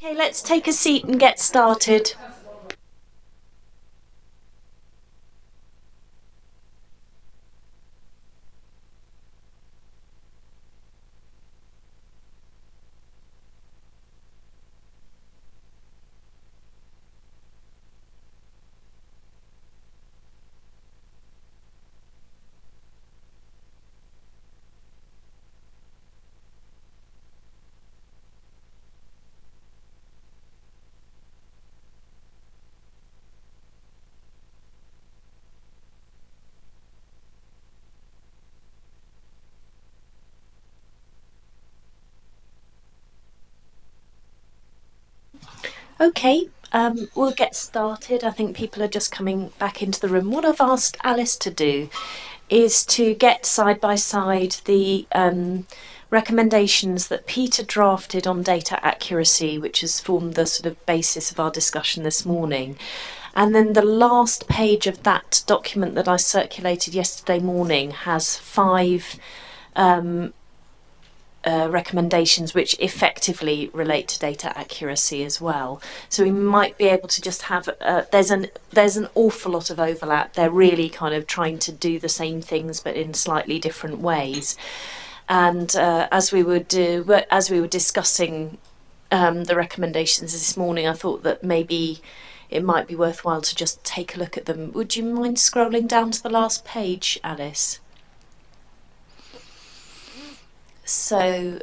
Okay, let's take a seat and get started. Okay, we'll get started. I think people are just coming back into the room. What I've asked Alice to do is to get side by side the recommendations that Peter drafted on data accuracy, which has formed the sort of basis of our discussion this morning. And then the last page of that document that I circulated yesterday morning has 5 recommendations which effectively relate to data accuracy as well. So we might be able to just have there's an awful lot of overlap. They're really kind of trying to do the same things but in slightly different ways. And as we were discussing the recommendations this morning, I thought that maybe it might be worthwhile to just take a look at them. Would you mind scrolling down to the last page, Alice? So,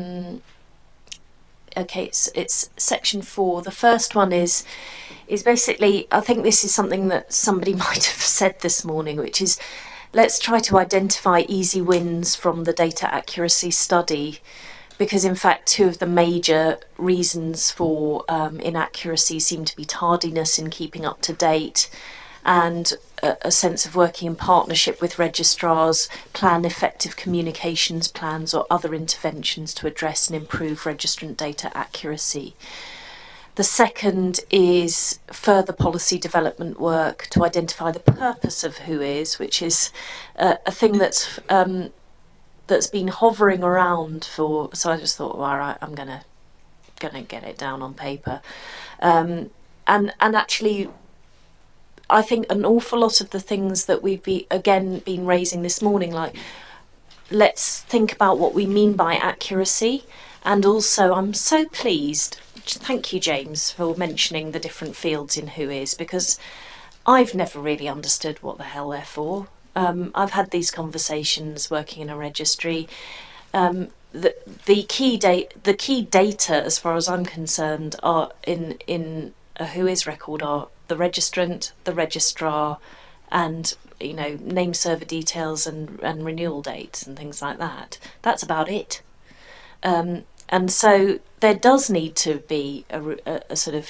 okay, it's section 4. The first one is basically, I think this is something that somebody might have said this morning, which is let's try to identify easy wins from the data accuracy study, because in fact 2 of the major reasons for inaccuracy seem to be tardiness in keeping up to date and a sense of working in partnership with registrars, plan effective communications plans or other interventions to address and improve registrant data accuracy. The second is further policy development work to identify the purpose of Whois, which is a thing that's been hovering around for. So I just thought, well, all right, I'm gonna get it down on paper, and actually, I think an awful lot of the things that we've been raising this morning, like let's think about what we mean by accuracy. And also, I'm so pleased, thank you, James, for mentioning the different fields in Whois, because I've never really understood what the hell they're for. I've had these conversations working in a registry. The key data, as far as I'm concerned, are in a Whois record are the registrant, the registrar, and name server details and renewal dates and things like that. That's about it. And so there does need to be a sort of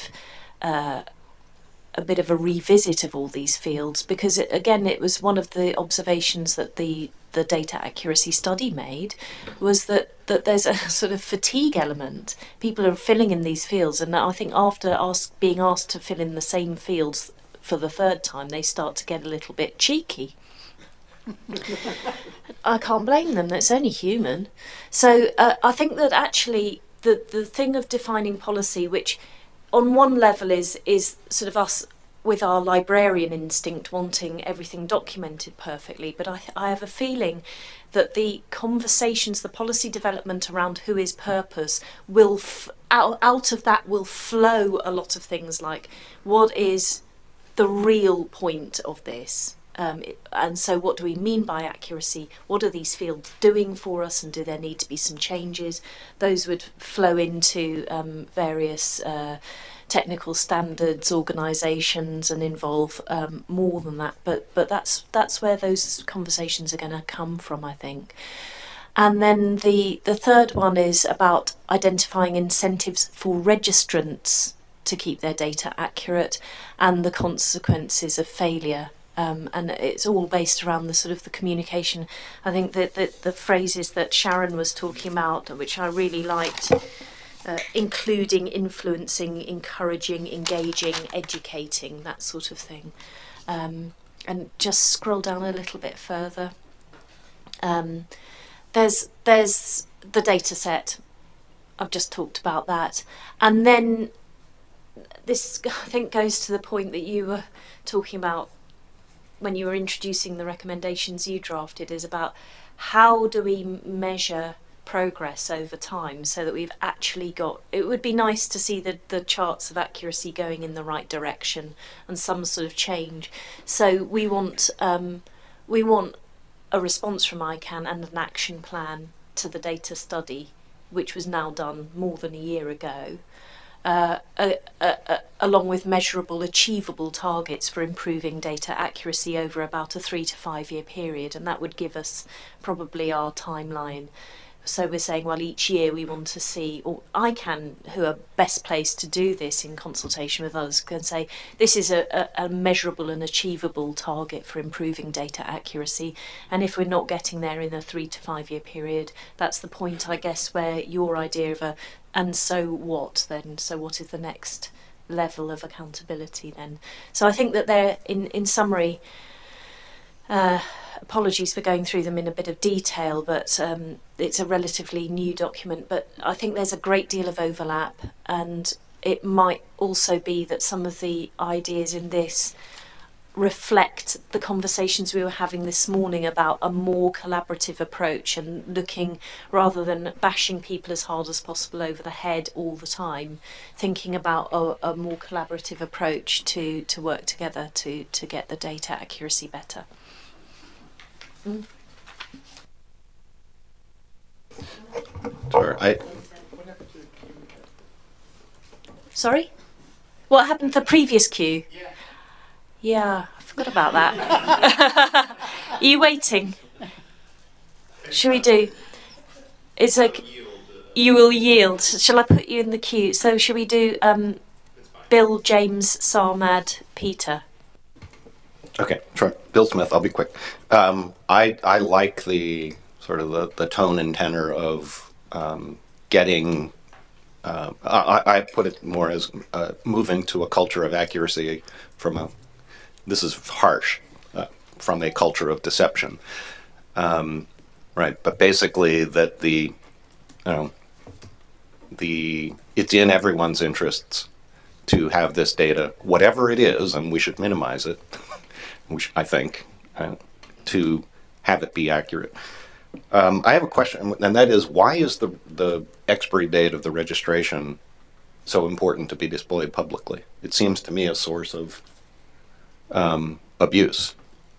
a bit of a revisit of all these fields, because it was one of the observations that the data accuracy study made, was that there's a sort of fatigue element. People are filling in these fields, and I think after being asked to fill in the same fields for the 3rd time, they start to get a little bit cheeky. I can't blame them, it's only human. So I think that actually the thing of defining policy, which on one level is sort of us with our librarian instinct wanting everything documented perfectly, but I have a feeling that the conversations, the policy development around Whois purpose will out of that will flow a lot of things like what is the real point of this. And so what do we mean by accuracy? What are these fields doing for us, and do there need to be some changes? Those would flow into various technical standards, organisations, and involve more than that. But that's where those conversations are going to come from, I think. And then the 3rd one is about identifying incentives for registrants to keep their data accurate and the consequences of failure. And it's all based around the sort of the communication. I think that the phrases that Sharon was talking about, which I really liked, including, influencing, encouraging, engaging, educating, that sort of thing. And just scroll down a little bit further. There's the data set. I've just talked about that. And then this, I think, goes to the point that you were talking about when you were introducing the recommendations you drafted, is about how do we measure progress over time so that we've actually got, it would be nice to see the charts of accuracy going in the right direction and some sort of change. So we want a response from ICANN and an action plan to the data study, which was now done more than a year ago, along with measurable, achievable targets for improving data accuracy over about a 3 to 5 year period, and that would give us probably our timeline. So we're saying, well, each year we want to see, or ICANN, who are best placed to do this in consultation with us, can say this is a measurable and achievable target for improving data accuracy. And if we're not getting there in a 3 to 5 year period, that's the point, I guess, where your idea of and so what then? So what is the next level of accountability then? So I think that they're, in summary, apologies for going through them in a bit of detail, but it's a relatively new document, but I think there's a great deal of overlap, and it might also be that some of the ideas in this reflect the conversations we were having this morning about a more collaborative approach, and looking, rather than bashing people as hard as possible over the head all the time, thinking about a more collaborative approach to work together to get the data accuracy better. Sorry? What happened to the previous queue? Yeah, I forgot about that. Are you waiting? Should we do? It's like you will yield. Shall I put you in the queue? So should we do Bill, James, Sarmad, Peter? Okay, sure. Bill Smith, I'll be quick. I like the sort of the tone and tenor of getting, I put it more as moving to a culture of accuracy from a, this is harsh, from a culture of deception. Right, but basically that it's in everyone's interests to have this data, whatever it is, and we should minimize it, which I think, to have it be accurate. I have a question, and that is, why is the expiry date of the registration so important to be displayed publicly? It seems to me a source of abuse.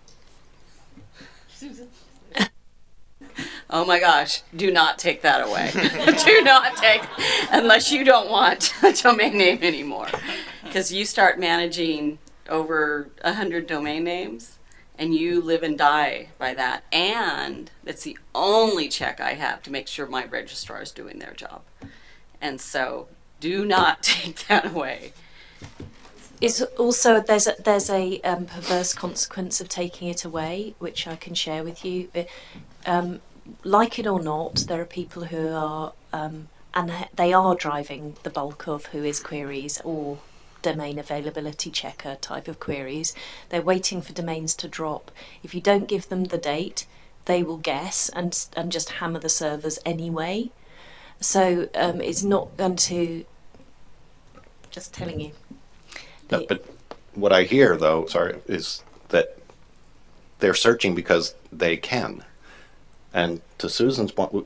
Susan. Oh my gosh, do not take that away. Do not take, unless you don't want a domain name anymore. Because you start managing over 100 domain names, and you live and die by that. And it's the only check I have to make sure my registrar is doing their job. And so do not take that away. It's also, there's a perverse consequence of taking it away, which I can share with you. Like it or not, there are people who are, and they are driving the bulk of WHOIS queries or domain availability checker type of queries. They're waiting for domains to drop. If you don't give them the date, they will guess and just hammer the servers anyway. So it's not going to, just telling you. No, but what I hear, though, sorry, is that they're searching because they can. And to Susan's point,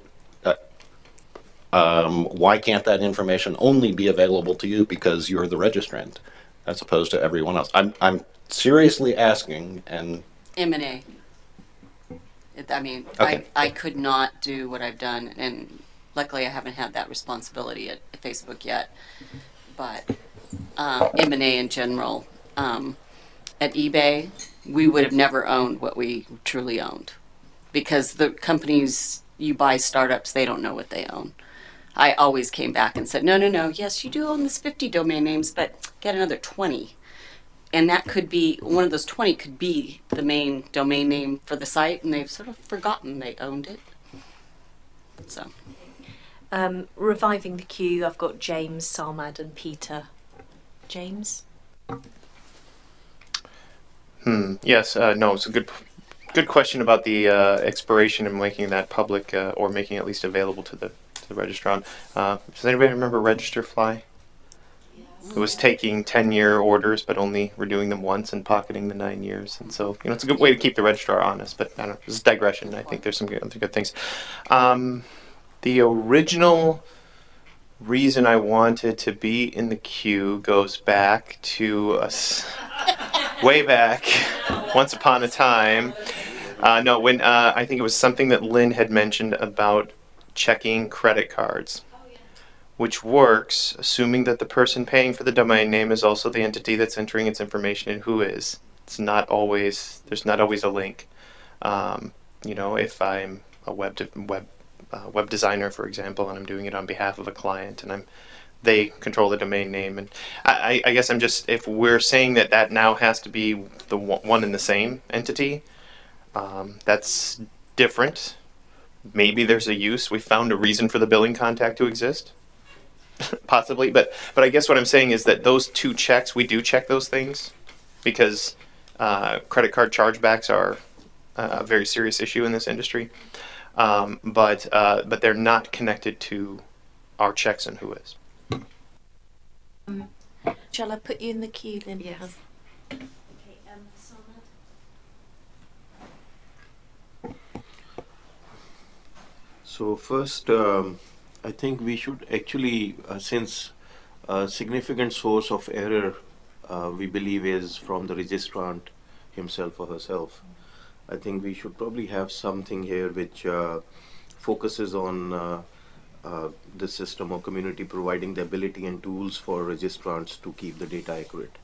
why can't that information only be available to you because you're the registrant, as opposed to everyone else? I'm seriously asking. And M&A. I mean, okay. I could not do what I've done, and luckily I haven't had that responsibility at Facebook yet. But M&A in general, at eBay, we would have never owned what we truly owned, because the companies you buy, startups, they don't know what they own. I always came back and said, no, yes, you do own this 50 domain names, but get another 20. And that could be, one of those 20 could be the main domain name for the site, and they've sort of forgotten they owned it. So. Reviving the queue, I've got James, Sarmad, and Peter. James? Yes, no, it's a good question about the expiration and making that public, or making it at least available to the the Registrant. Does anybody remember Registerfly? It was taking 10-year orders, but only redoing them once and pocketing the 9 years. And so, it's a good way to keep the registrar honest. But I don't know, this is digression. I think there's some other good things. The original reason I wanted to be in the queue goes back to us way back, once upon a time. When I think it was something that Lynn had mentioned about checking credit cards, which works assuming that the person paying for the domain name is also the entity that's entering its information and who is. There's not always a link. If I'm a web designer, for example, and I'm doing it on behalf of a client, and they control the domain name, and I guess I'm just, if we're saying that now has to be the one and the same entity, that's different. Maybe there's a use. We found a reason for the billing contact to exist. Possibly, but I guess what I'm saying is that those two checks, we do check those things because credit card chargebacks are a very serious issue in this industry. But they're not connected to our checks and who is. Shall I put you in the queue then? Yes. Okay, Samad. So first, I think we should actually, since a significant source of error we believe is from the registrant himself or herself, I think we should probably have something here which focuses on the system or community providing the ability and tools for registrants to keep the data accurate.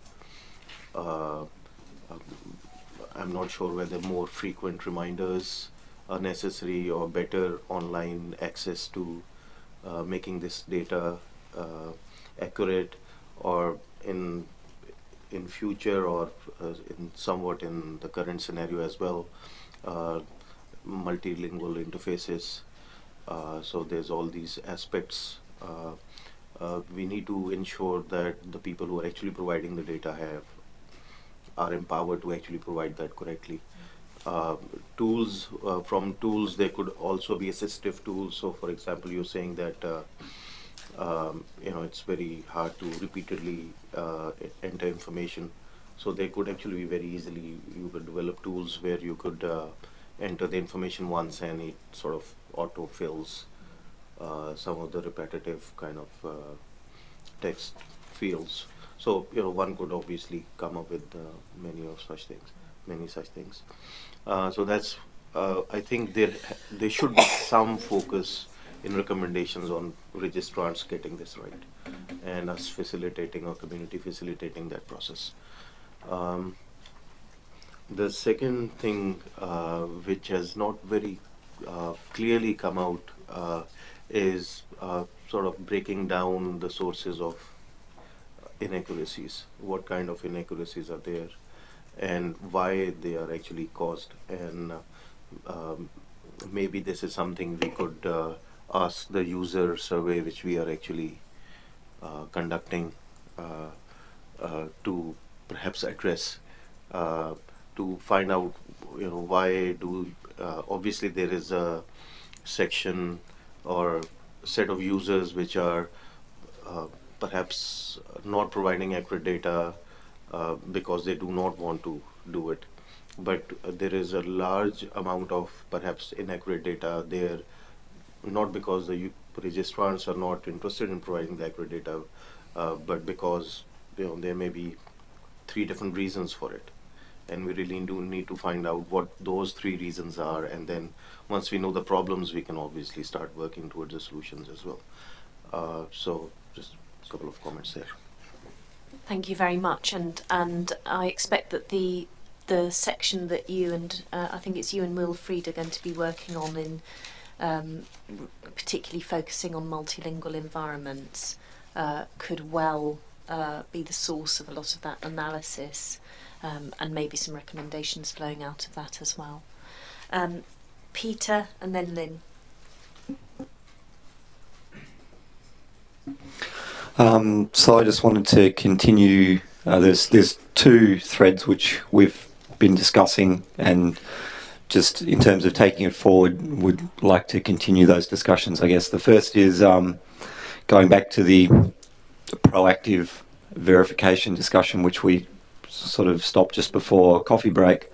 I'm not sure whether more frequent reminders are necessary or better online access to making this data accurate, or in future, or in somewhat in the current scenario as well, multilingual interfaces. So there's all these aspects. We need to ensure that the people who are actually providing the data are empowered to actually provide that correctly. Tools, from tools there could also be assistive tools. So for example, you're saying that it's very hard to repeatedly enter information. So they could actually be very easily, you could develop tools where you could enter the information once and it sort of auto-fills some of the repetitive kind of text fields. So one could obviously come up with many such things. So that's I think there should be some focus in recommendations on registrants getting this right, and us facilitating or community facilitating that process. The second thing which has not very clearly come out is sort of breaking down the sources of inaccuracies. What kind of inaccuracies are there and why they are actually caused, and maybe this is something we could ask the user survey, which we are actually conducting, to perhaps address, to find out why do obviously there is a section or set of users which are perhaps not providing accurate data because they do not want to do it, but there is a large amount of perhaps inaccurate data there, not because the registrants are not interested in providing the accurate data, but because there may be 3 different reasons for it, and we really do need to find out what those 3 reasons are, and then once we know the problems, we can obviously start working towards the solutions as well. So just a couple of comments there. Thank you very much, and I expect that the section that you and I think it's you and Wilfried are going to be working on in particularly focusing on multilingual environments could well be the source of a lot of that analysis, and maybe some recommendations flowing out of that as well. Peter and then Lynn. So I just wanted to continue. There's 2 threads which we've been discussing, and just in terms of taking it forward, would like to continue those discussions, I guess. The first is going back to the proactive verification discussion, which we sort of stopped just before coffee break,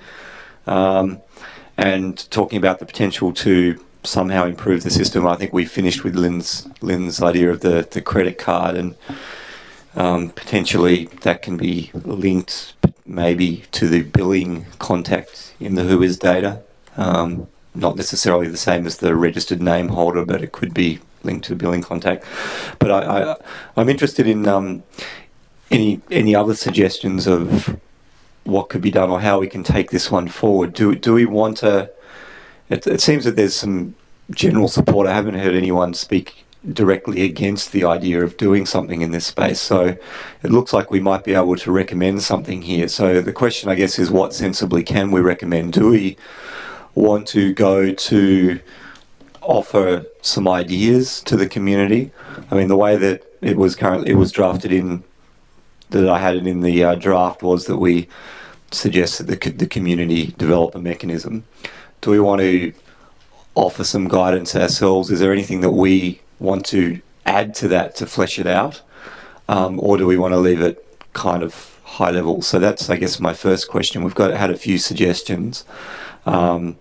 and talking about the potential to somehow improve the system. I think we finished with Lynn's idea of the credit card, and potentially that can be linked maybe to the billing contact in the Whois data. Not necessarily the same as the registered name holder, but it could be linked to the billing contact. But I'm interested in any other suggestions of what could be done or how we can take this one forward. Do we want to? It seems that there's some general support. I haven't heard anyone speak directly against the idea of doing something in this space. So it looks like we might be able to recommend something here. So the question, I guess, is what sensibly can we recommend? Do we want to go to offer some ideas to the community? I mean, the way that it was drafted in, that I had it in the draft, was that we suggest that the community develop a mechanism. Do we want to offer some guidance ourselves? Is there anything that we want to add to that to flesh it out? Or do we want to leave it kind of high level? So that's, I guess, my first question. We've had a few suggestions. The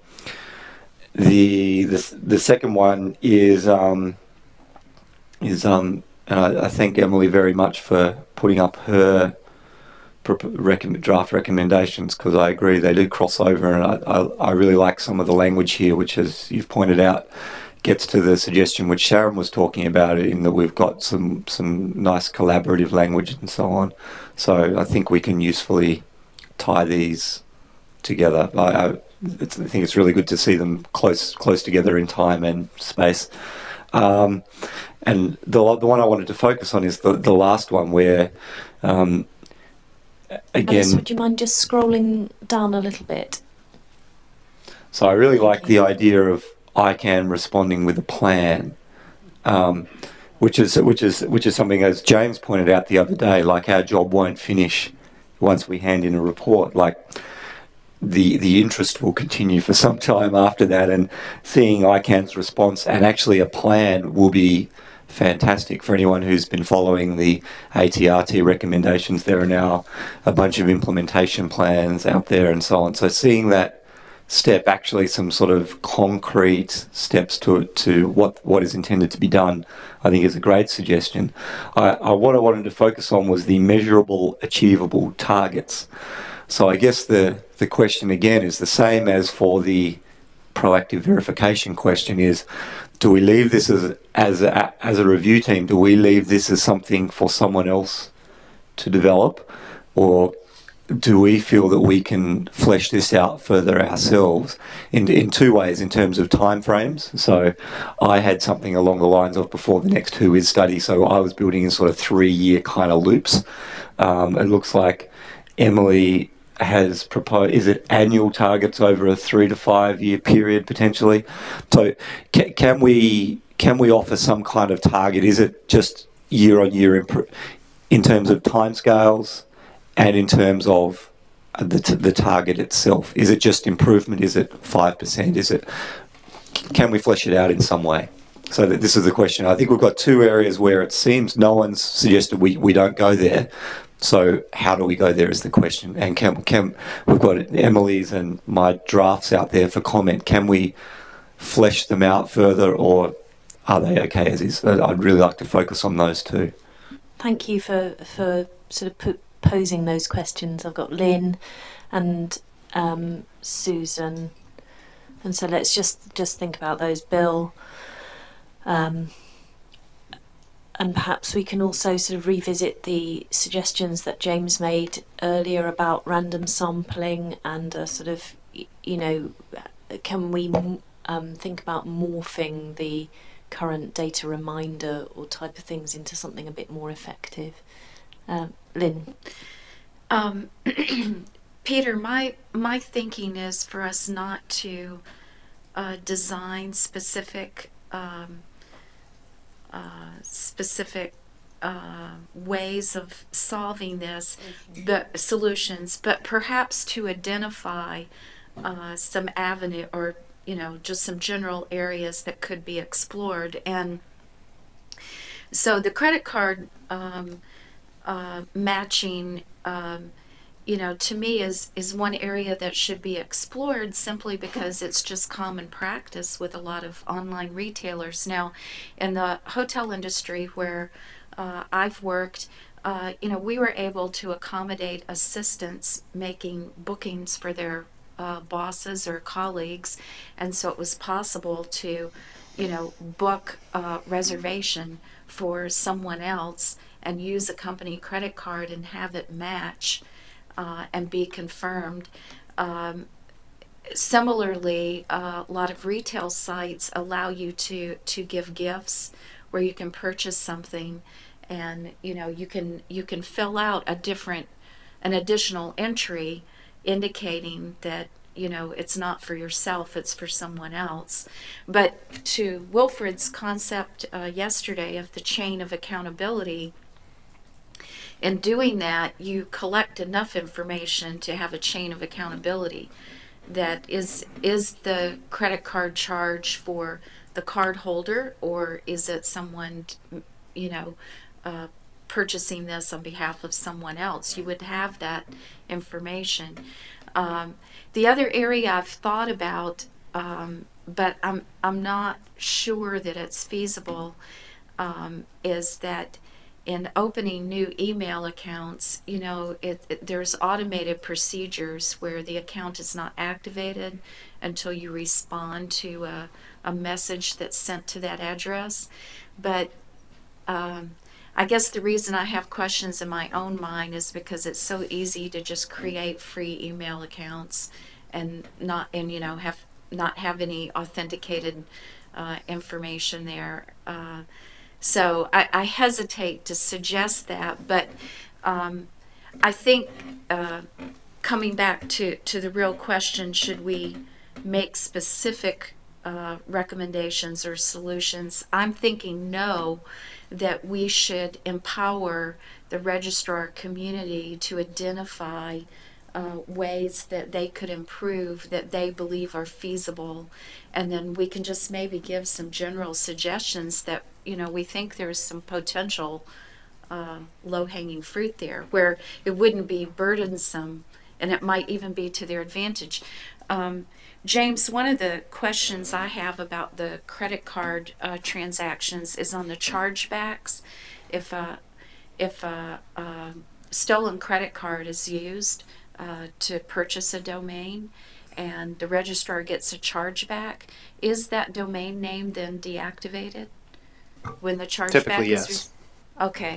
second one is and I thank Emily very much for putting up her draft recommendations, because I agree they do cross over, and I really like some of the language here, which, as you've pointed out, gets to the suggestion which Sharon was talking about, in that we've got some nice collaborative language and so on. So I think we can usefully tie these together. I think it's really good to see them close together in time and space. And the one I wanted to focus on is the last one, where again, Alice, would you mind just scrolling down a little bit? So I really like the idea of ICANN responding with a plan, which is something, as James pointed out the other day, like our job won't finish once we hand in a report. Like the interest will continue for some time after that, and seeing ICANN's response and actually a plan will be fantastic for anyone who's been following the ATRT recommendations. There are now a bunch of implementation plans out there and so on. So seeing that step, actually some sort of concrete steps to what is intended to be done, I think is a great suggestion. What I wanted to focus on was the measurable, achievable targets. So I guess the question again is the same as for the proactive verification question, is do we leave this as a review team? Do we leave this as something for someone else to develop, or do we feel that we can flesh this out further ourselves in two ways, in terms of timeframes? So I had something along the lines of before the next Whois study, so I was building in sort of 3-year kind of loops. It looks like Emily has proposed, is it annual targets over a 3 to 5 year period potentially? So can we offer some kind of target? Is it just year on year in terms of timescales and in terms of the target itself? Is it just improvement? Is it 5%? Can we flesh it out in some way? So this is the question. I think we've got two areas where it seems no one's suggested we don't go there. So how do we go there is the question. And can we've got Emily's and my drafts out there for comment. Can we flesh them out further, or are they okay as is? I'd really like to focus on those two. Thank you for sort of posing those questions. I've got Lynn and Susan, and so let's just think about those. Bill, and perhaps we can also sort of revisit the suggestions that James made earlier about random sampling and sort of, can we think about morphing the current data reminder or type of things into something a bit more effective? Lynn? Peter, my thinking is for us not to design specific ways of solving this, the solutions, but perhaps to identify some avenue, or just some general areas that could be explored. And so the credit card matching, to me is one area that should be explored, simply because it's just common practice with a lot of online retailers. Now, in the hotel industry where I've worked, we were able to accommodate assistants making bookings for their bosses or colleagues, and so it was possible to, book a reservation for someone else and use a company credit card and have it match and be confirmed. Similarly, a lot of retail sites allow you to give gifts, where you can purchase something, and you can fill out an additional entry indicating that it's not for yourself, it's for someone else. But to Wilfred's concept yesterday of the chain of accountability, in doing that, you collect enough information to have a chain of accountability. That is the credit card charge for the card holder, or is it someone, purchasing this on behalf of someone else? You would have that information. The other area I've thought about, but I'm not sure that it's feasible, is that in opening new email accounts, there's automated procedures where the account is not activated until you respond to a message that's sent to that address. But I guess the reason I have questions in my own mind is because it's so easy to just create free email accounts and not have any authenticated information there. So I hesitate to suggest that, but I think coming back to the real question, should we make specific recommendations or solutions? I'm thinking no, that we should empower the registrar community to identify ways that they could improve, that they believe are feasible, and then we can just maybe give some general suggestions that we think there's some potential low-hanging fruit there, where it wouldn't be burdensome, and it might even be to their advantage. James, one of the questions I have about the credit card transactions is on the chargebacks. If a stolen credit card is used to purchase a domain, and the registrar gets a chargeback, is that domain name then deactivated when the chargeback Typically, is yes. Okay.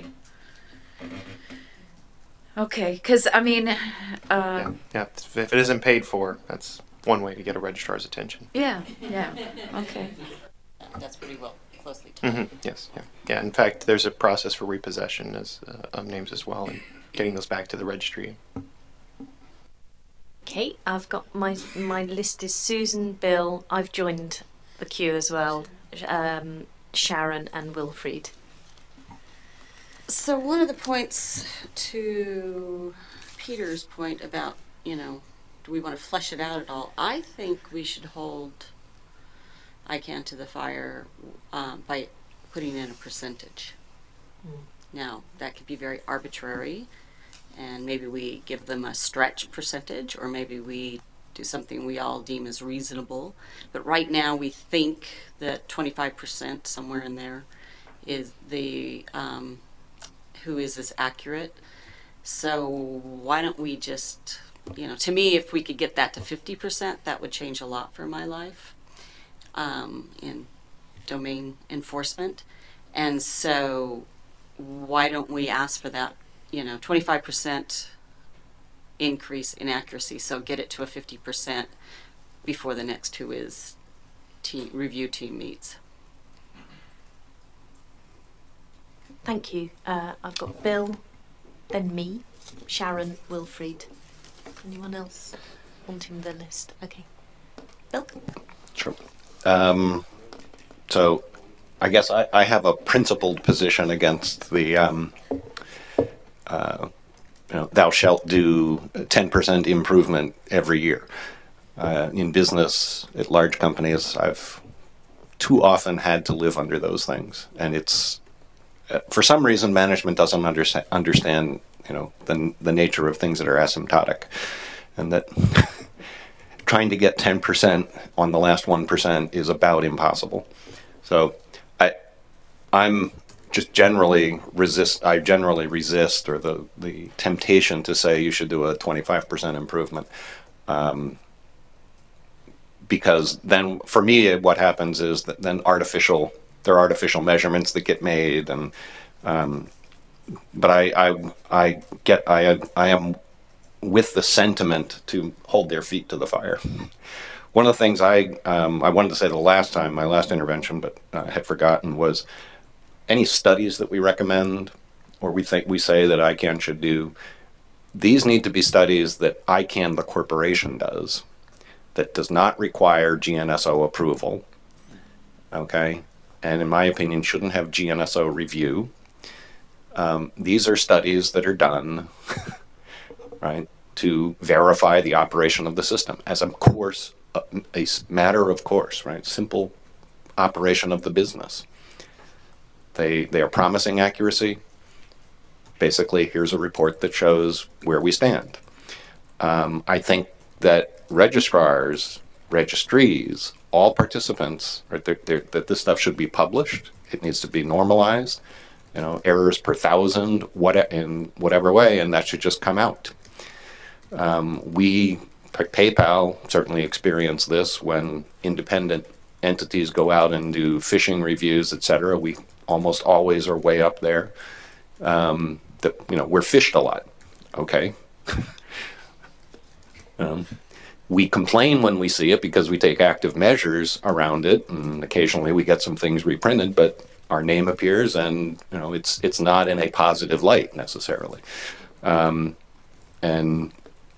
Okay, because Yeah. If it isn't paid for, that's one way to get a registrar's attention. yeah, okay. That's pretty well closely tied. Yes. Yeah. In fact, there's a process for repossession of names as well, and getting those back to the registry. Okay, I've got my list is Susan, Bill. I've joined the queue as well. Sharon and Wilfried. So one of the points to Peter's point about, do we want to flesh it out at all? I think we should hold ICANN to the fire by putting in a percentage. Now, that could be very arbitrary, and maybe we give them a stretch percentage, or maybe we do something we all deem as reasonable. But right now we think that 25%, somewhere in there, is the who is as accurate. So why don't we just, to me, if we could get that to 50%, that would change a lot for my life in domain enforcement. And so why don't we ask for that, 25% increase in accuracy, so get it to a 50% before the next WHOIS review team meets. Thank you. I've got Bill, then me, Sharon, Wilfried. Anyone else wanting the list? Okay. Bill? Sure. So I guess I have a principled position against the thou shalt do 10% improvement every year. In business, at large companies, I've too often had to live under those things, and it's for some reason management doesn't understand the nature of things that are asymptotic, and that trying to get 10% on the last 1% is about impossible. So I'm just generally resist or the temptation to say you should do a 25% improvement. Because then for me what happens is that then there are artificial measurements that get made, and but I am with the sentiment to hold their feet to the fire. One of the things I wanted to say the last time, my last intervention, but I had forgotten, was any studies that we recommend or we say that ICANN should do, these need to be studies that ICANN, the corporation, does, that does not require GNSO approval, okay? And in my opinion, shouldn't have GNSO review. These are studies that are done, right, to verify the operation of the system as a matter of course, right? Simple operation of the business. They are promising accuracy. Basically, here's a report that shows where we stand. I think that registrars, registries, all participants, right, that this stuff should be published. It needs to be normalized. Errors per thousand, in whatever way, and that should just come out. We, PayPal, certainly experience this when independent entities go out and do phishing reviews, etc. We almost always are way up there. We're phished a lot, okay? We complain when we see it because we take active measures around it, and occasionally we get some things reprinted, but our name appears, and it's not in a positive light necessarily. And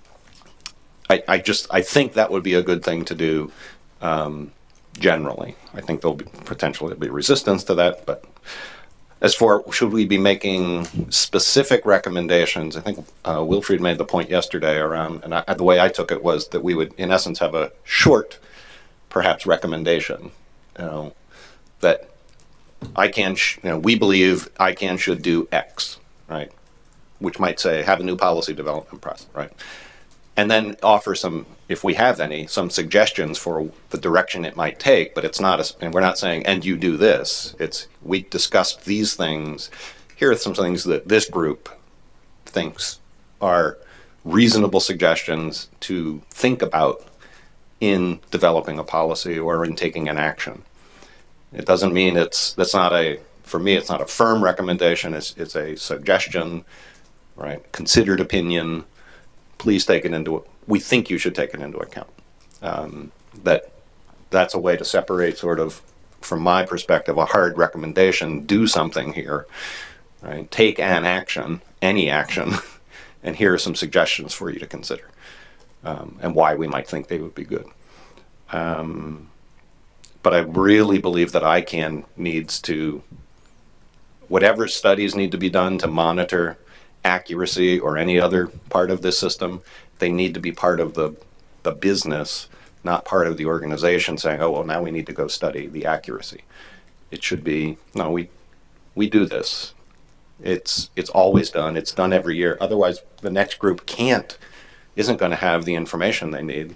I think that would be a good thing to do. Generally, I think there'll be potentially resistance to that, but as for should we be making specific recommendations, I think Wilfried made the point yesterday around, and the way I took it was that we would, in essence, have a short, perhaps, recommendation, that ICANN, we believe ICANN should do X, right? Which might say have a new policy development process, right? And then offer some, if we have any, some suggestions for the direction it might take, but it's not, and we're not saying, and you do this. It's, we discussed these things. Here are some things that this group thinks are reasonable suggestions to think about in developing a policy or in taking an action. It doesn't mean for me, it's not a firm recommendation. It's a suggestion, right? Considered opinion. Please take it we think you should take it into account. That's a way to separate sort of, from my perspective, a hard recommendation, do something here, right? Take an action, any action, and here are some suggestions for you to consider, and why we might think they would be good. But I really believe that ICANN needs to, whatever studies need to be done to monitor accuracy or any other part of this system, they need to be part of the business, not part of the organization saying, oh, well, now we need to go study the accuracy. It should be, no, we do this. It's always done. It's done every year. Otherwise, the next group isn't going to have the information they need.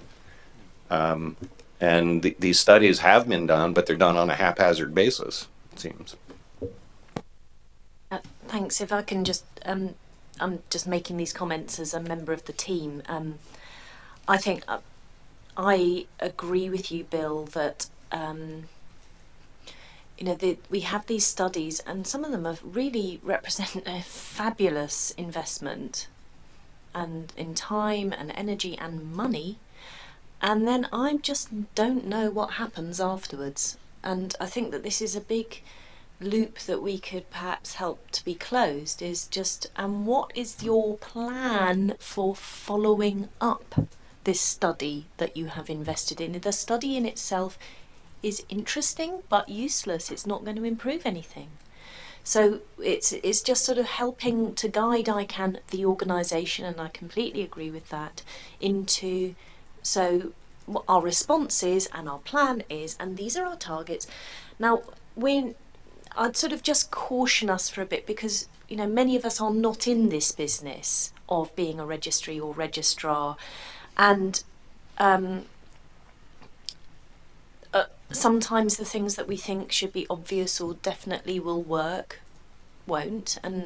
And these studies have been done, but they're done on a haphazard basis, it seems. Thanks. If I can just, I'm just making these comments as a member of the team. I think I agree with you, Bill, that we have these studies, and some of them really represent a fabulous investment, and in time and energy and money. And then I just don't know what happens afterwards. And I think that this is a big loop that we could perhaps help to be closed, is just, what is your plan for following up this study that you have invested in? The study in itself is interesting but useless. It's not going to improve anything. So it's just sort of helping to guide ICANN, the organisation, and I completely agree with that, into, so what our response is and our plan is, and these are our targets. Now, I'd sort of just caution us for a bit, because many of us are not in this business of being a registry or registrar, and sometimes the things that we think should be obvious or definitely will work won't, and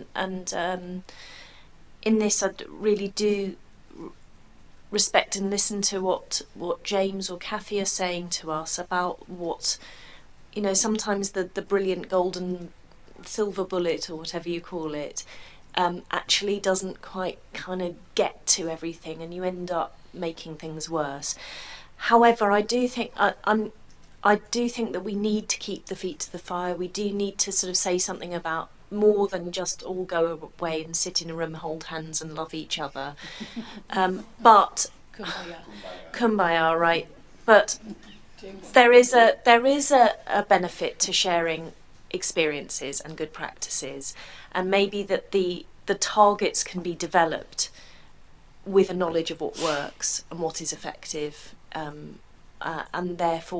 in this I really do respect and listen to what James or Kathy are saying to us about what sometimes the brilliant golden silver bullet, or whatever you call it, actually doesn't quite kind of get to everything, and you end up making things worse. However, I do think I do think that we need to keep the feet to the fire. We do need to sort of say something about more than just all go away and sit in a room, hold hands and love each other. But kumbaya, right? But there is a benefit to sharing experiences and good practices, and maybe that the targets can be developed with a knowledge of what works and what is effective, and therefore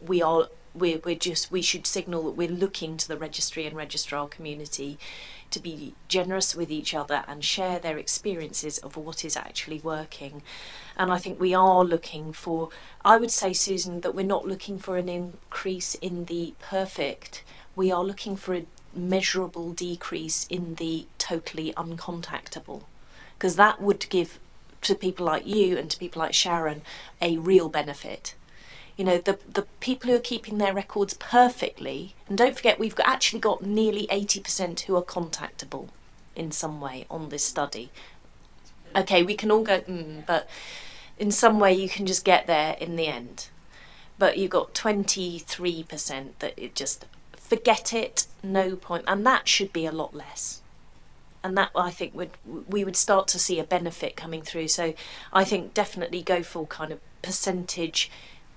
we should signal that we're looking to the registry and registrar community to be generous with each other and share their experiences of what is actually working. And I think we are looking for, I would say, Susan, that we're not looking for an increase in the perfect. We are looking for a measurable decrease in the totally uncontactable, because that would give to people like you and to people like Sharon a real benefit. The people who are keeping their records perfectly, and don't forget we've actually got nearly 80% who are contactable in some way on this study. Okay, we can all go, but in some way you can just get there in the end. But you've got 23% that it just forget it, no point, and that should be a lot less. And that, I think, we would start to see a benefit coming through. So I think definitely go for kind of percentage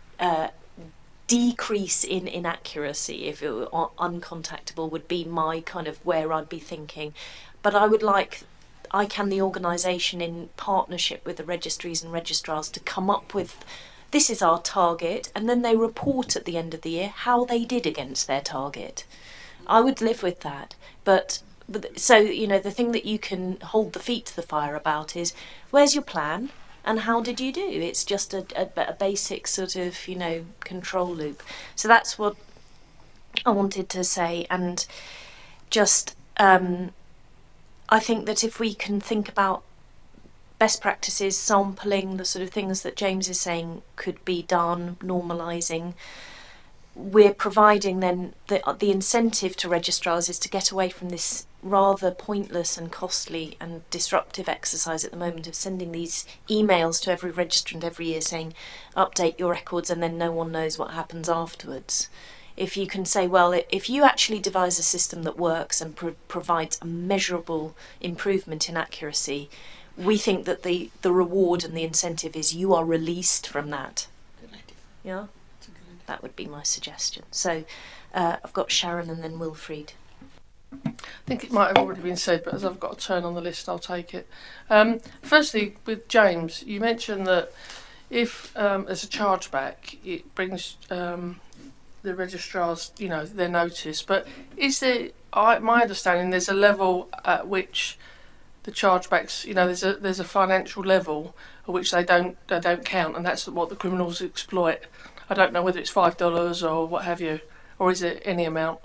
decrease in inaccuracy, if it were uncontactable, would be my kind of where I'd be thinking. But I would like ICANN, the organisation, in partnership with the registries and registrars, to come up with, this is our target, and then they report at the end of the year how they did against their target. I would live with that. But so, the thing that you can hold the feet to the fire about is, where's your plan? And how did you do? It's just a basic sort of, control loop. So that's what I wanted to say. And just, I think that if we can think about best practices, sampling, the sort of things that James is saying could be done, normalising, we're providing then the incentive to registrars is to get away from this rather pointless and costly and disruptive exercise at the moment of sending these emails to every registrant every year saying update your records, and then no one knows what happens afterwards. If you can say, well, if you actually devise a system that works and provides a measurable improvement in accuracy, we think that the reward and the incentive is you are released from that. Good idea. Yeah? That would be my suggestion. So I've got Sharon and then Wilfried. I think it might have already been said, but as I've got a turn on the list, I'll take it. Firstly, with James, you mentioned that if there's a chargeback, it brings the registrars, their notice. But is there, my understanding, there's a level at which the chargebacks, there's a financial level at which they don't count, and that's what the criminals exploit. I don't know whether it's $5 or what have you, or is it any amount?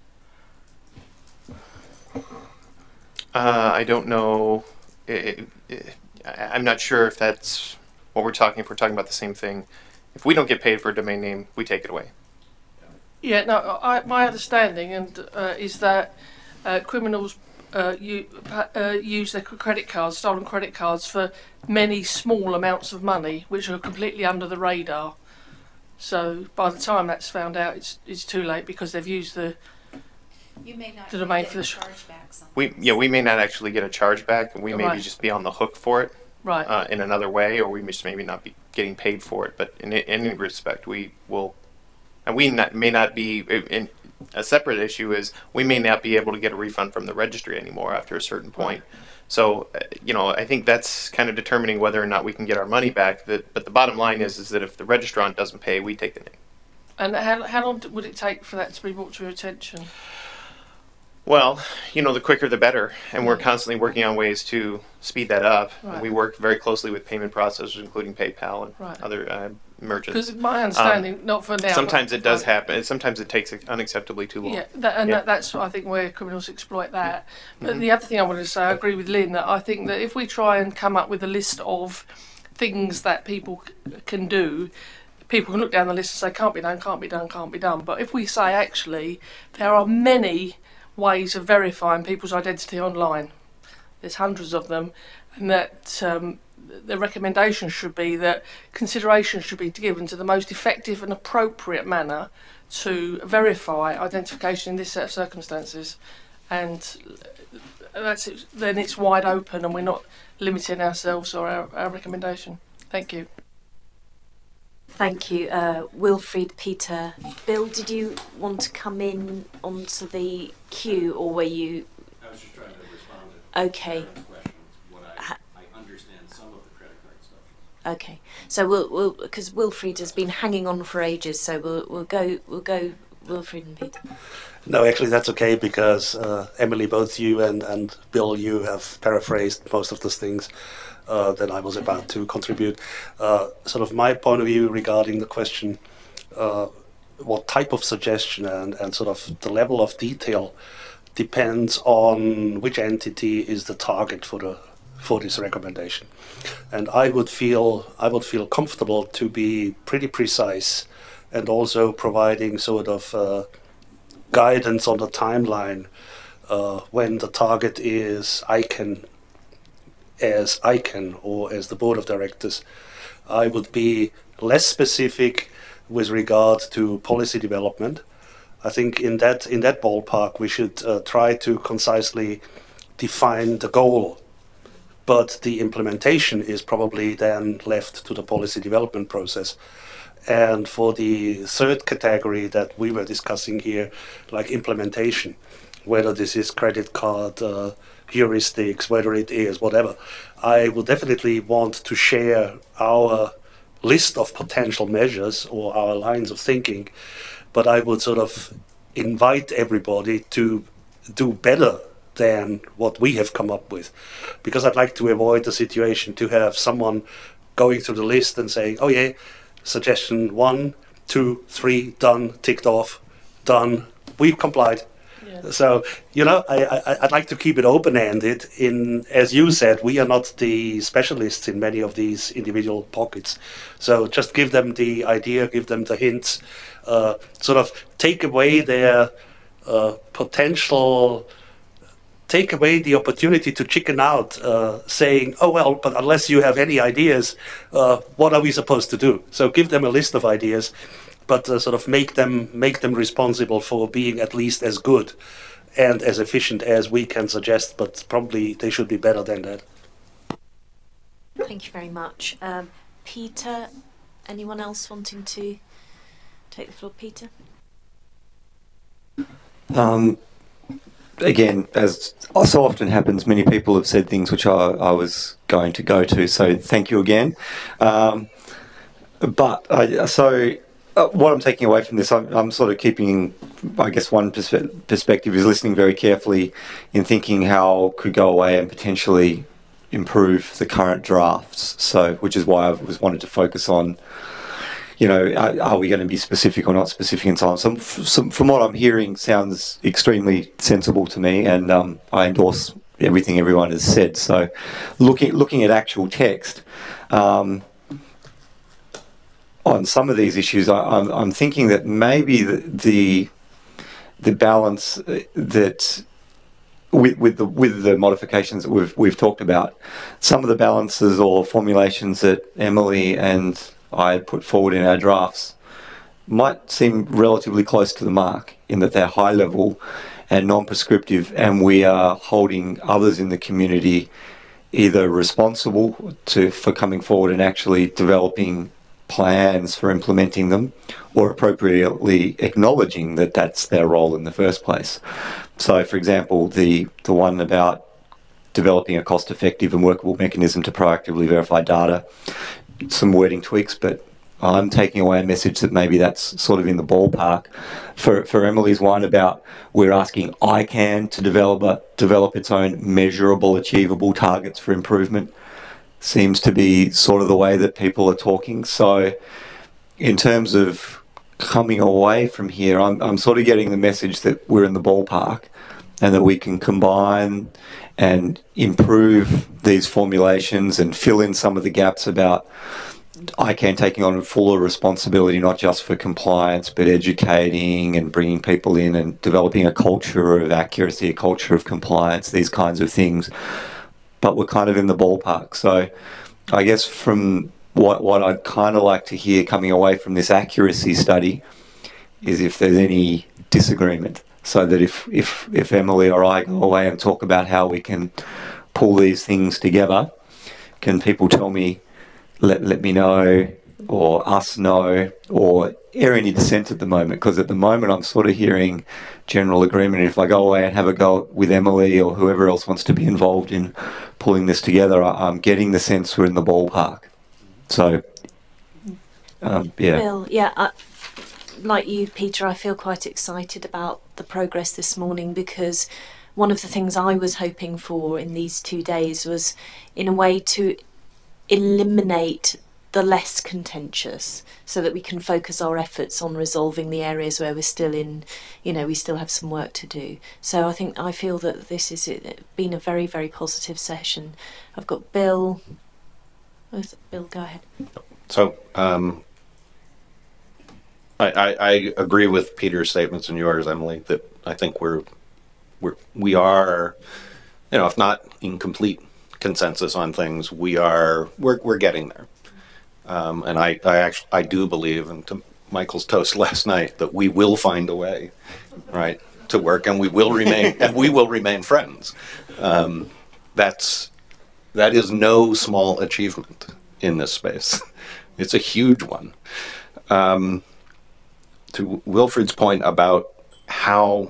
I don't know. I'm not sure if that's what we're talking. If we're talking about the same thing, if we don't get paid for a domain name, we take it away. Yeah, no. My understanding is that criminals use their credit cards, stolen credit cards, for many small amounts of money, which are completely under the radar. So by the time that's found out, it's too late, because they've used the domain for the chargeback. We may not actually get a chargeback. We may just be on the hook for it, right? In another way, or we just maybe not be getting paid for it. But in any respect, we will, and may not be. A separate issue is we may not be able to get a refund from the registry anymore after a certain point. So, I think that's kind of determining whether or not we can get our money back. But the bottom line is that if the registrant doesn't pay, we take the name. And how long would it take for that to be brought to your attention? Well, the quicker the better, and we're constantly working on ways to speed that up. Right. We work very closely with payment processors, including PayPal and Right. other merchants. Because my understanding, not for now. Sometimes but it does like- happen. Sometimes it takes unacceptably too long. Yeah, Yeah. that's I think where criminals exploit that. But the other thing I wanted to say, I agree with Lynn that I think that if we try and come up with a list of things that people can do, people can look down the list and say can't be done, can't be done, can't be done. But if we say actually there are many ways of verifying people's identity online, there's hundreds of them, and that the recommendation should be that consideration should be given to the most effective and appropriate manner to verify identification in this set of circumstances, and that's it, then it's wide open and we're not limiting ourselves or our recommendation. Thank you. Thank you, Wilfried, Peter. Bill, did you want to come in onto the queue, or were you? I was just trying to respond to Okay. questions. What I understand some of the credit card stuff. Okay, so we'll because Wilfried has been hanging on for ages, so we'll go Wilfried and Peter. No, actually that's okay, because Emily, both you and Bill, you have paraphrased most of those things that I was about to contribute. Sort of my point of view regarding the question, what type of suggestion and sort of the level of detail depends on which entity is the target for this recommendation. And I would feel comfortable to be pretty precise, and also providing sort of guidance on the timeline when the target is ICANN, or as the board of directors. I would be less specific with regard to policy development. I think in that ballpark we should try to concisely define the goal, but the implementation is probably then left to the policy development process. And for the third category that we were discussing here, like implementation, whether this is credit card heuristics, whether it is whatever, I would definitely want to share our list of potential measures or our lines of thinking, but I would sort of invite everybody to do better than what we have come up with, because I'd like to avoid the situation to have someone going through the list and saying, oh yeah, suggestion 1, 2, 3, done, ticked off, done, we've complied. Yeah. So, I'd like to keep it open-ended. As you said, we are not the specialists in many of these individual pockets. So just give them the idea, give them the hints, sort of take away their take away the opportunity to chicken out, saying, oh well, but unless you have any ideas, what are we supposed to do? So give them a list of ideas, but sort of make them responsible for being at least as good and as efficient as we can suggest, but probably they should be better than that. Thank you very much. Peter, anyone else wanting to take the floor? Peter? Again, as so often happens, many people have said things which I was going to go to, so thank you again. What I'm taking away from this, I'm sort of keeping, I guess one perspective is listening very carefully in thinking how could go away and potentially improve the current drafts. So, which is why I wanted to focus on, are we going to be specific or not specific and so on. So from what I'm hearing, sounds extremely sensible to me, and I endorse everything everyone has said. So looking at actual text, on some of these issues, I'm thinking that maybe the balance that with the modifications that we've talked about, some of the balances or formulations that Emily and I put forward in our drafts might seem relatively close to the mark, in that they're high level and non-prescriptive, and we are holding others in the community either responsible for coming forward and actually developing plans for implementing them, or appropriately acknowledging that that's their role in the first place. So, for example, the one about developing a cost-effective and workable mechanism to proactively verify data, some wording tweaks, but I'm taking away a message that maybe that's sort of in the ballpark. For Emily's one about we're asking ICANN to develop its own measurable, achievable targets for improvement, seems to be sort of the way that people are talking. So in terms of coming away from here, I'm sort of getting the message that we're in the ballpark and that we can combine and improve these formulations and fill in some of the gaps about ICANN taking on fuller responsibility, not just for compliance, but educating and bringing people in and developing a culture of accuracy, a culture of compliance, these kinds of things. But we're kind of in the ballpark. So I guess from what I'd kind of like to hear coming away from this accuracy study is if there's any disagreement, so that if Emily or I go away and talk about how we can pull these things together, can people tell me, let me know, or us know, or air any dissent at the moment? Because at the moment I'm sort of hearing general agreement. If I go away and have a go with Emily or whoever else wants to be involved in pulling this together, I'm getting the sense we're in the ballpark. So, yeah. Bill, like you, Peter, I feel quite excited about the progress this morning, because one of the things I was hoping for in these 2 days was, in a way, to eliminate the less contentious, so that we can focus our efforts on resolving the areas where we're still in, we still have some work to do. So I feel that this has been a very, very positive session. I've got Bill. Bill, go ahead. So I agree with Peter's statements and yours, Emily, that I think we are, if not in complete consensus on things, we're getting there. And I do believe, and to Michael's toast last night, that we will find a way, right, to work, and we will remain friends. That is no small achievement in this space. It's a huge one. To Wilfred's point about how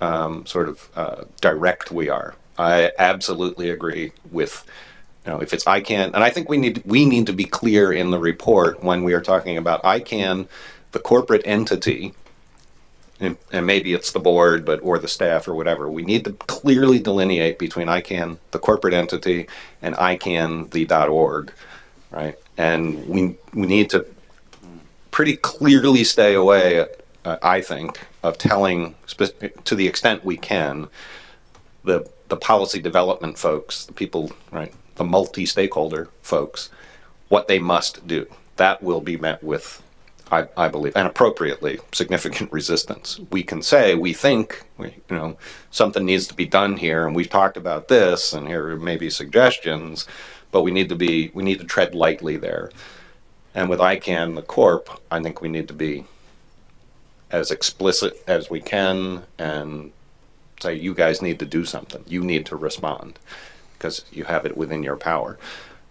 direct we are, I absolutely agree with, if it's ICANN, and I think we need to be clear in the report when we are talking about ICANN, the corporate entity, and maybe it's the board, or the staff or whatever. We need to clearly delineate between ICANN, the corporate entity, and ICANN, the .org, right? And we need to pretty clearly stay away, I think, of telling, to the extent we can, the policy development folks, the people, right, the multi-stakeholder folks, what they must do. That will be met with, I believe, and appropriately, significant resistance. We can say, we think, something needs to be done here, and we've talked about this, and here are maybe suggestions, but we need to tread lightly there. And with ICANN, the corp, I think we need to be as explicit as we can and say, you guys need to do something. You need to respond, because you have it within your power.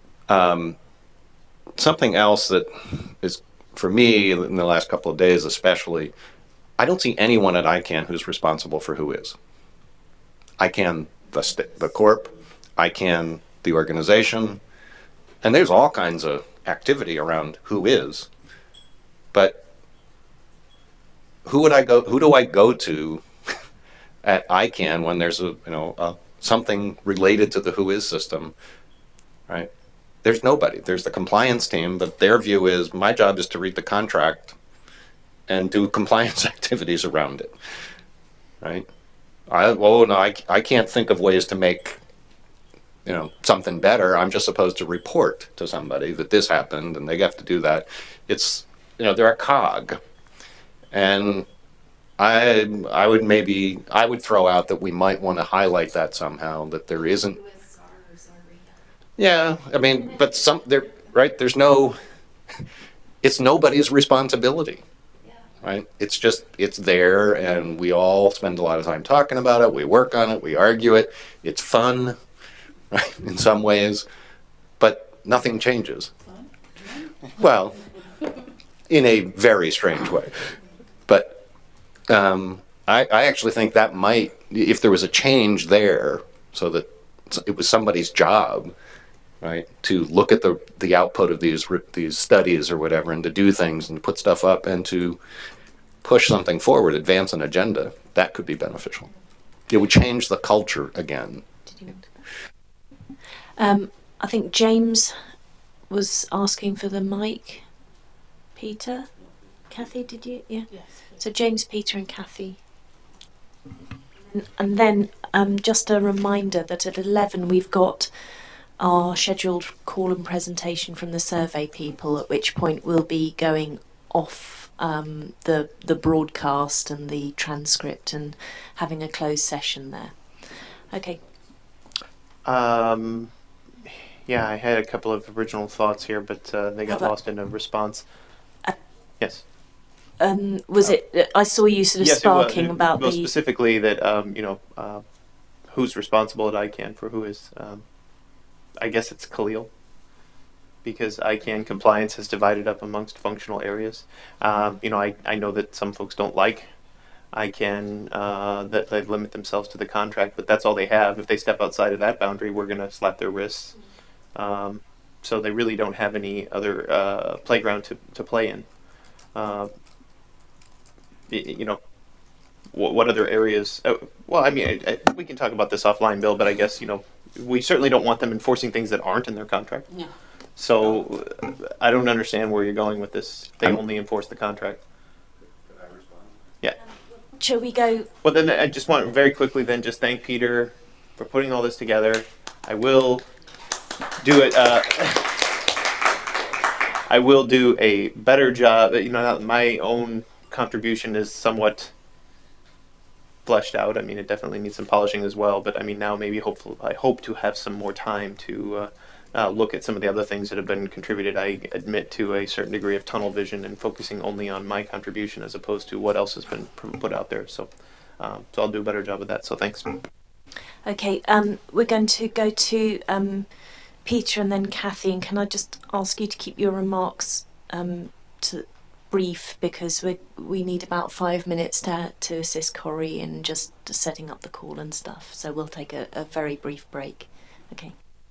Something else that is, for me, in the last couple of days especially, I don't see anyone at ICANN who's responsible for WHOIS. ICANN, the corp, ICANN, the organization, and there's all kinds of activity around WHOIS, but who do I go to at ICANN when there's something related to the WHOIS system, right? There's nobody. There's the compliance team, but their view is, my job is to read the contract and do compliance activities around it, right? I can't think of ways to make something better. I'm just supposed to report to somebody that this happened, and they have to do that. It's they're a cog, and I would throw out that we might want to highlight that somehow, that there isn't. Yeah, I mean, but there's no, it's nobody's responsibility, right? It's there, and we all spend a lot of time talking about it, we work on it, we argue it, it's fun, right, in some ways, but nothing changes. Well, in a very strange way. But I actually think that might, if there was a change there, so that it was somebody's job, right, to look at the output of these studies or whatever, and to do things and put stuff up and to push something forward, advance an agenda, that could be beneficial. It would change the culture again. I think James was asking for the mic. Peter? Kathy, did you? Yeah. Yes. So James, Peter and Kathy. And then just a reminder that at 11 we've got our scheduled call and presentation from the survey people, at which point we'll be going off the broadcast and the transcript and having a closed session there. Okay. Yeah, I had a couple of original thoughts here, but they got lost in a response. Yes. Was it? I saw you sort of sparking about most specifically that who's responsible at ICANN for who is. I guess it's Khalil, because ICANN compliance has divided up amongst functional areas. I know that some folks don't like ICANN, that they limit themselves to the contract, but that's all they have. If they step outside of that boundary, we're going to slap their wrists. So they really don't have any other playground to play in. What other areas? Well, I mean, we can talk about this offline, Bill, but I guess, we certainly don't want them enforcing things that aren't in their contract. No. So I don't understand where you're going with this. They only enforce the contract. Could I respond? Yeah. Shall we go? Well, then I just want very quickly then just thank Peter for putting all this together. I will do it. I will do a better job. My own contribution is somewhat fleshed out. I mean, it definitely needs some polishing as well. But I mean, now maybe I hope to have some more time to look at some of the other things that have been contributed. I admit to a certain degree of tunnel vision and focusing only on my contribution as opposed to what else has been put out there. So I'll do a better job of that. So thanks. Okay. We're going to go to Peter and then Kathy. And can I just ask you to keep your remarks brief, because we need about 5 minutes to assist Corey in just setting up the call and stuff. So we'll take a very brief break. Okay.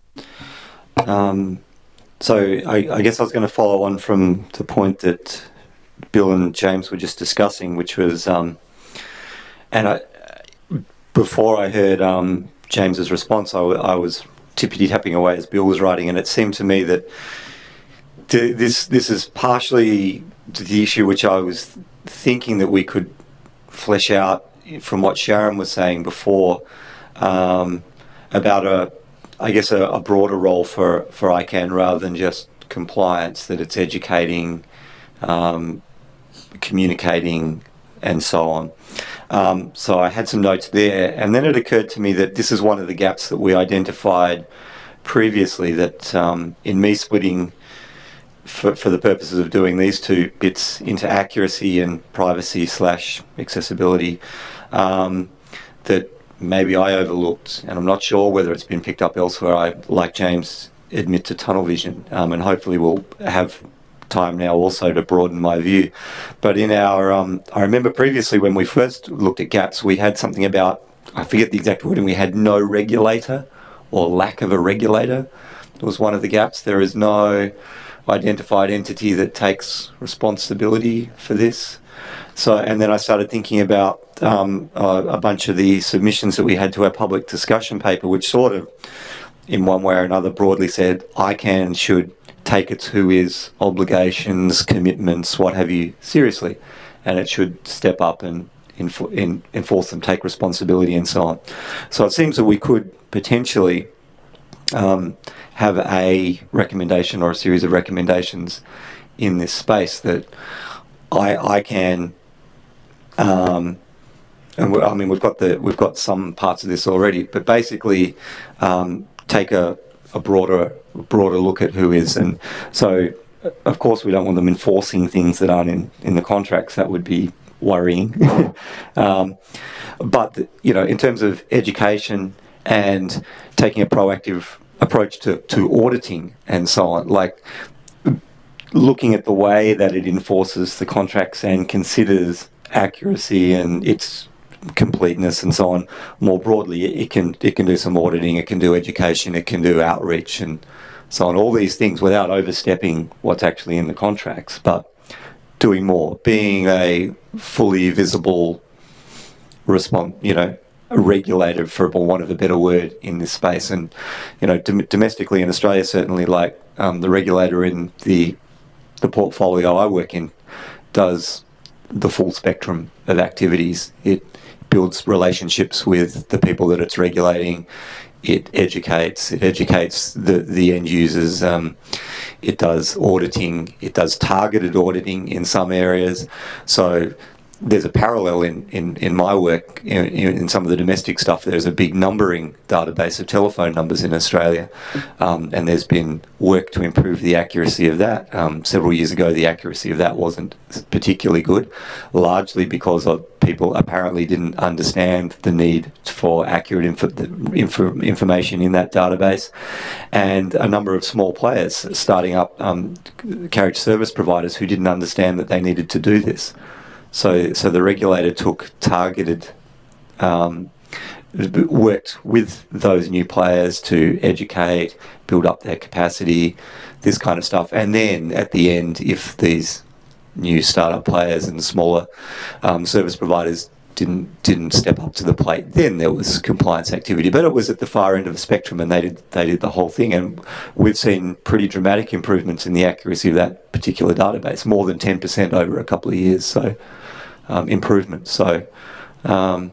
So I guess I was going to follow on from the point that Bill and James were just discussing, which was, before I heard James's response, I was tippity-tapping away as Bill was writing, and it seemed to me that this is partially the issue which I was thinking that we could flesh out from what Sharon was saying before, about a broader role for ICANN rather than just compliance, that it's educating, communicating, and so on. So I had some notes there, and then it occurred to me that this is one of the gaps that we identified previously, that in me splitting for the purposes of doing these two bits into accuracy and privacy / accessibility, that maybe I overlooked, and I'm not sure whether it's been picked up elsewhere. I, like James, admit to tunnel vision, and hopefully we'll have time now also to broaden my view. But in our, I remember previously when we first looked at gaps, we had something about, I forget the exact wording, we had no regulator or lack of a regulator was one of the gaps. There is no identified entity that takes responsibility for this. So, and then I started thinking about a bunch of the submissions that we had to our public discussion paper, which sort of, in one way or another, broadly said ICANN should take its WHOIS obligations, commitments, what have you, seriously, and it should step up and enforce them, take responsibility, and so on. So it seems that we could potentially have a recommendation or a series of recommendations in this space that ICANN, and I mean we've got some parts of this already, but basically take a broader look at WHOIS. And so of course we don't want them enforcing things that aren't in the contracts. That would be worrying. But in terms of education and taking a proactive approach to auditing and so on, like looking at the way that it enforces the contracts and considers accuracy and its completeness and so on more broadly, it can do some auditing, it can do education, it can do outreach and so on, all these things without overstepping what's actually in the contracts, but doing more, being a fully visible a regulator, for want of a better word, in this space. And domestically in Australia, certainly, like the regulator in the portfolio I work in does the full spectrum of activities. It builds relationships with the people that it's regulating. It educates the end users. It does auditing. It does targeted auditing in some areas. So there's a parallel in my work in some of the domestic stuff. There's a big numbering database of telephone numbers in Australia, and there's been work to improve the accuracy of that. Several years ago, the accuracy of that wasn't particularly good, largely because of people apparently didn't understand the need for accurate information in that database, and a number of small players starting up carriage service providers who didn't understand that they needed to do this. So the regulator took targeted, worked with those new players to educate, build up their capacity, this kind of stuff. And then at the end, if these new startup players and smaller service providers didn't step up to the plate, then there was compliance activity. But it was at the far end of the spectrum, and they did the whole thing. And we've seen pretty dramatic improvements in the accuracy of that particular database, more than 10% over a couple of years. So improvement. So I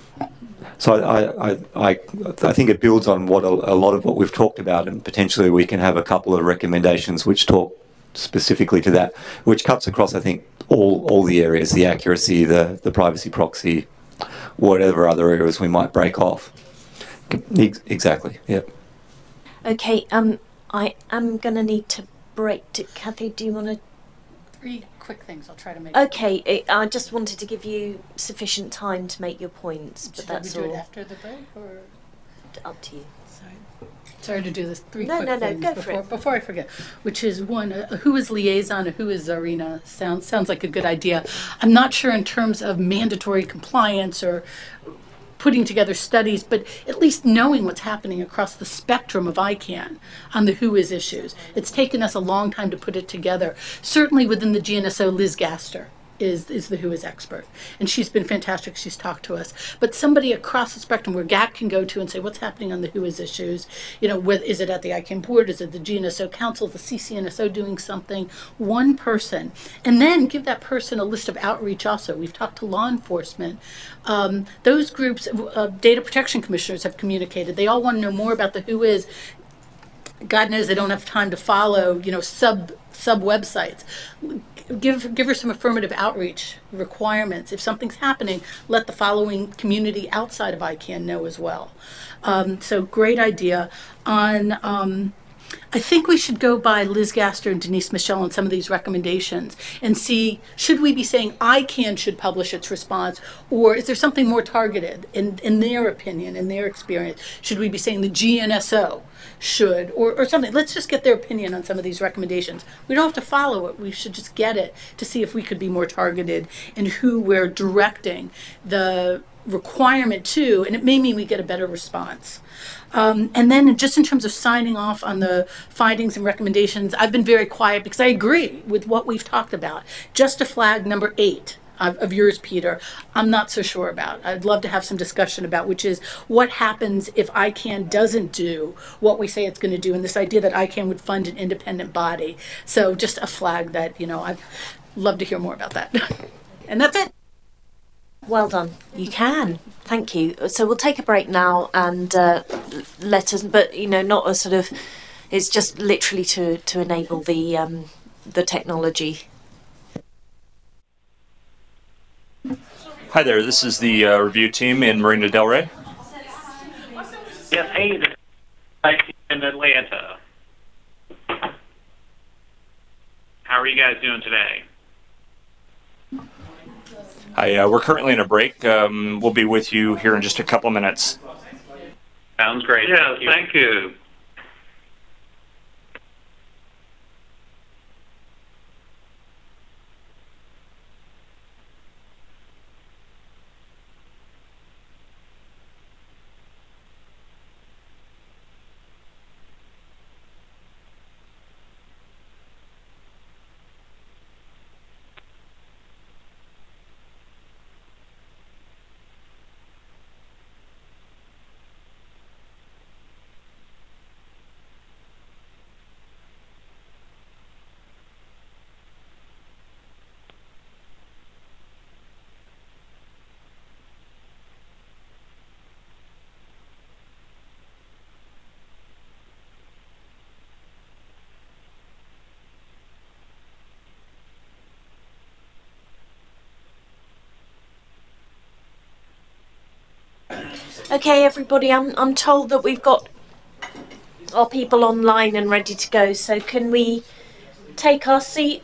think it builds on what a lot of what we've talked about, and potentially we can have a couple of recommendations which talk specifically to that, which cuts across, I think, all the areas, the accuracy, the privacy proxy, whatever other areas we might break off. Exactly, yeah. Okay, I am going to need to break. Kathy, do you want to? 3 quick things. I'll try to make. Okay, I just wanted to give you sufficient time to make your points, but that's Should we do all. it after the break, or Up to you. sorry to do this 3 No, quick no, things go for it. before I forget, which is one, who is liaison, who is Zarina? Sounds like a good idea. I'm not sure in terms of mandatory compliance or putting together studies, but at least knowing what's happening across the spectrum of ICANN on the who is issues. It's taken us a long time to put it together. Certainly within the GNSO, Liz Gaster is the who is expert, and she's been fantastic. She's talked to us, but somebody across the spectrum where GAP can go to and say what's happening on the who is issues, is it at the ICANN board, is it the GNSO council, the CCNSO doing something, one person, and then give that person a list of outreach. Also, we've talked to law enforcement. Those groups, data protection commissioners have communicated. They all want to know more about the who is. God knows they don't have time to follow, sub websites. Give her some affirmative outreach requirements. If something's happening, let the following community outside of ICANN know as well. So great idea. I think we should go by Liz Gaster and Denise Michelle on some of these recommendations and see, should we be saying ICANN should publish its response, or is there something more targeted in their opinion, in their experience? Should we be saying the GNSO should, or something? Let's just get their opinion on some of these recommendations. We don't have to follow it. We should just get it to see if we could be more targeted in who we're directing the requirement to, and it may mean we get a better response. And then just in terms of signing off on the findings and recommendations, I've been very quiet because I agree with what we've talked about. Just a flag number 8 of yours, Peter, I'm not so sure about. I'd love to have some discussion about, which is what happens if ICANN doesn't do what we say it's going to do, and this idea that ICANN would fund an independent body. So just a flag that, I'd love to hear more about that. And that's it. Well done. You can. Thank you. So we'll take a break now and let us, but not a sort of. It's just literally to enable the technology. Hi there. This is the review team in Marina Del Rey. Yes. Hey, this is in Atlanta. How are you guys doing today? Hi, we're currently in a break. We'll be with you here in just a couple minutes. Sounds great. Yeah, thank you. Okay, everybody, I'm told that we've got our people online and ready to go, so can we take our seat